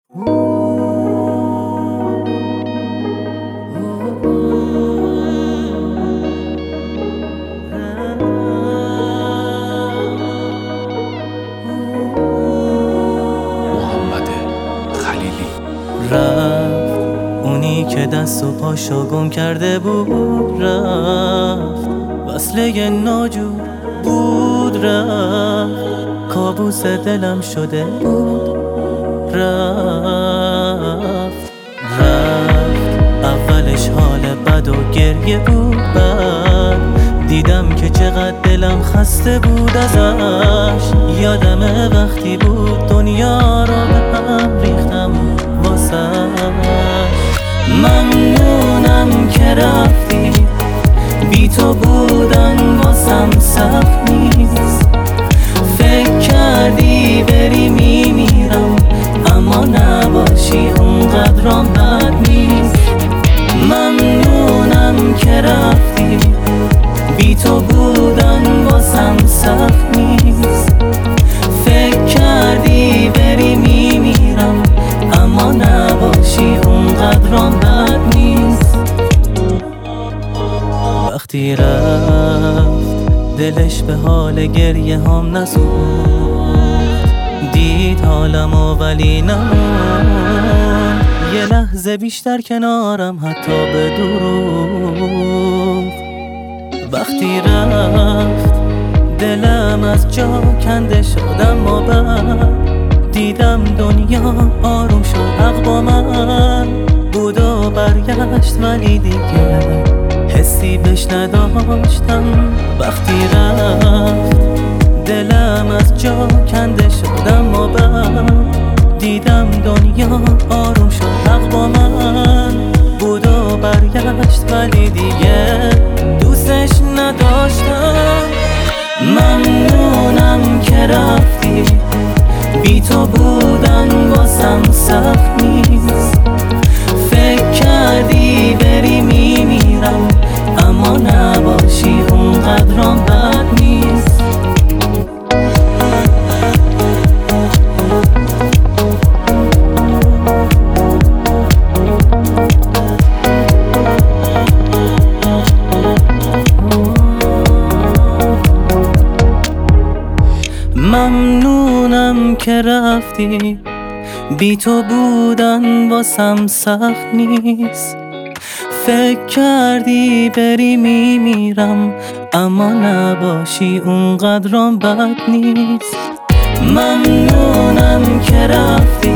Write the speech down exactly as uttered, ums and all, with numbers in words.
محمد خلیلی. رفت اونی که دست و پاشو گم کرده بود، رفت وصله ناجور بود، رفت کابوس دلم شده بود، رفت رفت اولش حال بد و گریه بود، بعد دیدم که چقدر دلم خسته بود ازش. یادم وقتی بود دنیا رو به هم ریختم واسش. ممنونم که رفتی، بی تو بودن واسم سخت نیست. فکر کردی بری میمیرم، اما نباشی اونقدرام بد نیست. ممنونم که رفتی، بی تو بودن واسم سخت نیست. فکر کردی بری میمیرم، اما نباشی اونقدرام بد نیست. وقتی رفت دلش به حال گریه هم نسوخت، دید حالمو ولی نمون یه لحظه بیشتر کنارم حتی به دروغ. وقتی رفت دلم از جا کنده شدم و بعد دیدم دنیا آروم شد، حق با من بود و برگشت، ولی دیگه حسی بهش نداشتم. وقتی رفت دلم از جا کنده شدم و بعد دیدم دنیا آروم شد، حق با من بود و برگشت، ولی دیگه دوستش نداشتم. ممنونم که رفتی، بی تو بودن واسم سخت نیست. فکر کردی بری میمیرم، اما نباشی اونقدرام بد نیست. ممنونم که رفتی، بی تو بودن واسم سخت نیست. فکر کردی بری میمیرم، اما نباشی اونقدرام بد نیست. ممنونم که رفتی،